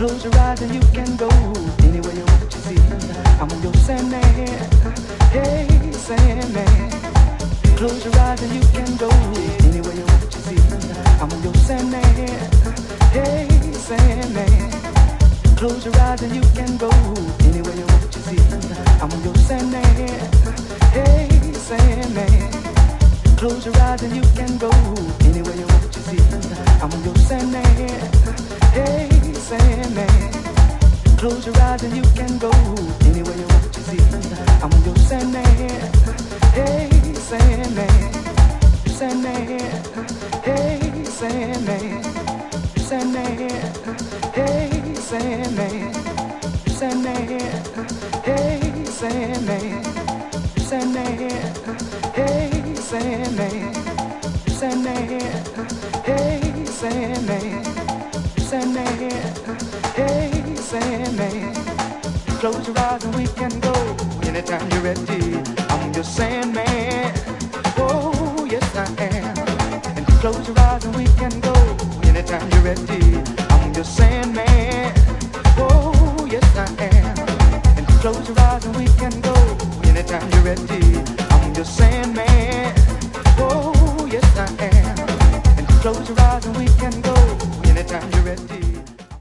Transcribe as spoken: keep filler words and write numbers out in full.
Close your eyes and you can go anywhere you want to see. I'm your Sandman, hey Sandman. Close your eyes and you can go anywhere you want to see. I'm your Sandman, hey Sandman. Close your eyes and you can go anywhere you want to see. I'm your Sandman, hey Sandman. Close your eyes and you can go anywhere you want to see. I'm your Sandman, hey Sandman. Close your eyes and you can go anywhere you want to see. I'm your Sandman, hey Sandman. Sandman, hey Sandman. Sandman, hey Sandman. Sandman, hey Sandman. Sandman, hey Sandman. Sandman, hey Sandman. Sandman, hey Sandman. Close your eyes and we can go anytime you're ready. I'm your Sandman, oh yes I am. And close your eyes and we can go anytime you're ready. I'm your Sandman, oh yes I am. And close your eyes and we can go anytime you're ready. I'm your Sandman, oh yes I am. And close your eyes and we can go anytime you're ready.